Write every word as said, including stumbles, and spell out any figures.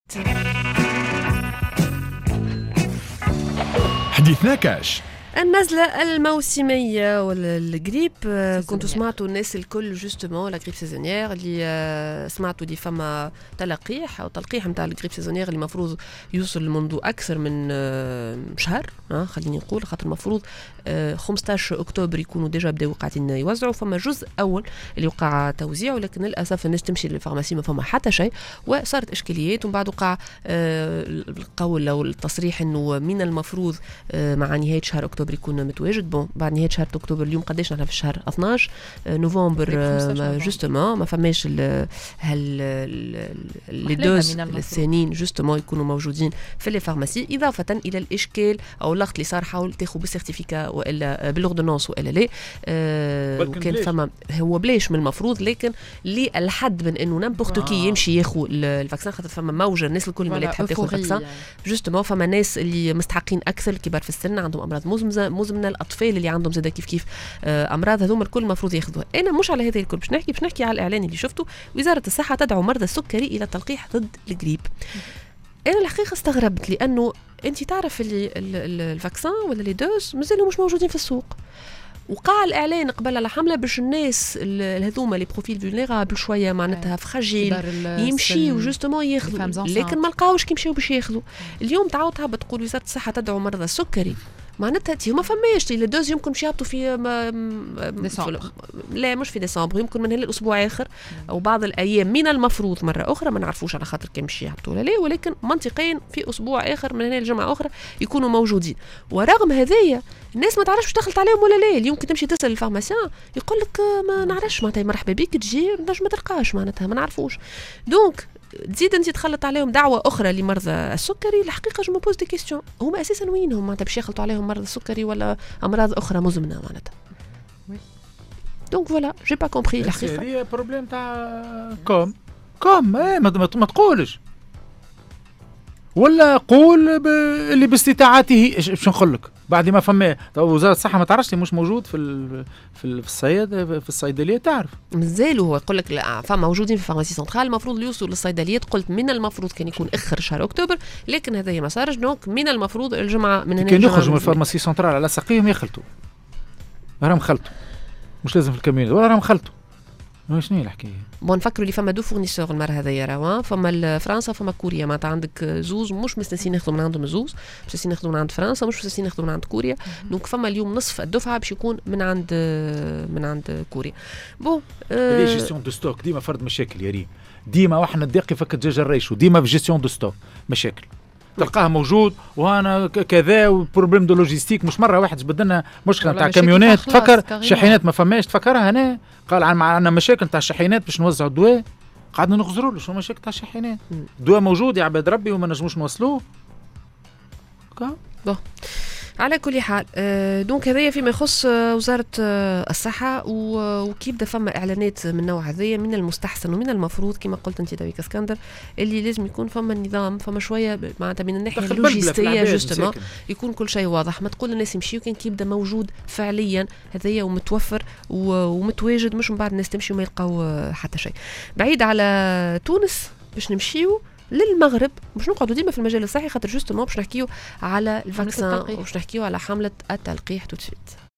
حديثنا كاش. النزلة الموسمية ولا الجريب كنتوا سمعتوا الناس الكل جوستومون لا جريب سيزونيير اللي سمعتوا دي فما تلقيح أو تلقيح متاع الجريب سيزونيير اللي المفروض يوصل منذ أكثر من شهر ها خليني نقول خاطر المفروض خمسة عشر أكتوبر يكونوا ديجا بداوا قاعدين يوزعوا فما جزء أول اللي وقع توزيع ولكن للأسف الناس تمشي للفارماسي ما فما حتى شيء وصارت إشكاليات ومن بعد وقع القول أو التصريح إنه من المفروض مع نهاية شهر أكتوبر يكون متواجد بون بعد نهاية شهر أكتوبر اليوم قديش نحن في الشهر اثناش نوفمبر جوستومون ما فماش ال هال لي دوز الثانيين جوستومون يكونوا موجودين في لي فارماسي إضافة إلى الإشكال أو اللغط اللي صار حاول تاخذ بالسيرتيفيكا والا بالاوردونانس والا لا أه وكان فما هو بلاش من المفروض لكن لي الحد من انه نمبورت كي يمشي ياخذ الفاكسان خاطر فما موجه الناس الكل اللي تحب تاخذ الفاكسان جوستومون فما ناس اللي مستحقين اكثر الكبار في السن عندهم امراض مزمنه مزمنه الاطفال اللي عندهم زاد كيف كيف أه امراض هذوما الكل المفروض ياخذوها. انا مش على هذا الكل باش نحكي باش نحكي على الاعلان اللي شفته وزاره الصحه تدعو مرضى السكري الى التلقيح ضد الجريب. انا الحقيقه استغربت لانه انت تعرف اللي الفاكسان ولا لي دوز مازالوا مش موجودين في السوق وقع الاعلان قبل على حمله باش الناس هذوما لي بروفيل فولنيرابل شويه معناتها فراجيل يمشيو جوستومون ياخذوا لكن ما لقاوش كي مشاو باش ياخذوا. اليوم تعاود تهبط تقول وزاره الصحه تدعو مرضى السكري معناتها تي هما فماش لي دوز يمكن باش يهبطوا في ديسمبر لا مش في ديسمبر يمكن من هالاسبوع اخر او بعض الايام من المفروض مره اخرى ما نعرفوش على خاطر كم باش يهبطوا ولا لا ولكن منطقيا في اسبوع اخر من هنا الجمعه اخرى يكونوا موجودين. ورغم هذايا الناس ما تعرفش دخلت عليهم ولا لا. اليوم كي تمشي تسال الفارماسيان يقول لك ما نعرفش معناتها مرحبا بك تجي نجم ما تلقاش معناتها ما نعرفوش. دونك تزيد انت تخلط عليهم دعوه اخرى لمرضى السكري. الحقيقه جو بوز دي كيستيون هما اساسا وينهم معناتها باش يخلطوا عليهم مرضى السكري ولا امراض اخرى مزمنه معناتها. دونك فوالا جي با كومبري الحقيقه هي بروبليم تاع كوم كوم ايه ما تقولش ولا قول ب... اللي باستطاعته باش نقول لك بعد ما فما وزاره الصحه ما تعرفش مش موجود في ال... في الصياد في الصيدليه تعرف مازالوا هو يقول لك لا فما موجودين في فارماسي سنترال المفروض يوصلوا للصيدليات. قلت من المفروض كان يكون اخر شهر اكتوبر لكن هذا ما صارش. دونك من المفروض الجمعه من هنا كان يخرجوا من الفارماسي سنترال على ساقيهم يخلطوا راهم خلطوا مش لازم في الكمينات ولا راهم خلطوا شنو الحكايه. بون نفكروا اللي فما دو فورنيسور المره هذايا راهو فما فرنسا فما كوريا معناتها عندك زوز مش مستنسين ياخذوا من عندهم زوز مستنسين ياخذوا من عند فرنسا مش مستنسين ياخذوا من عند كوريا. دونك فما اليوم نصف الدفعه باش يكون من عند من عند كوريا. بون لي جيستيون دو ستوك ديما فرد مشاكل يا ريم ديما واحنا ندقي فك الدجاج الريش وديما في جيستيون دو ستوك مشاكل تلقاه موجود وهنا كذا وبروبليم دو لوجيستيك. مش مره واحد جبد لنا مشكله نتاع كاميونات تفكر شاحنات ما فماش تفكرها هنا قال عندنا مشاكل نتاع الشاحنات باش نوزعوا الدواء قعدنا نخزروا له شو مشاكل تاع الشاحنات الدواء موجود يا عباد ربي وما نجموش نوصلوه. بون على كل حال آه دونك هذايا فيما يخص آه وزارة آه الصحة وكيف دا فما إعلانات من نوع هذايا من المستحسن ومن المفروض كما قلت أنت دويك اسكندر اللي لازم يكون فما النظام فما شوية معناتها من الناحية اللوجستية جوستما يكون كل شيء واضح ما تقول الناس يمشيوا كان كيف دا موجود فعليا هذايا ومتوفر ومتواجد مش من بعد الناس تمشي وما يلقاو حتى شيء. بعيد على تونس باش نمشيو للمغرب باش نقعدوا ديما في المجال الصحي خاطر جوستومون باش نحكيو على الفاكسان وباش نحكيو على حملة التلقيح تو سويت.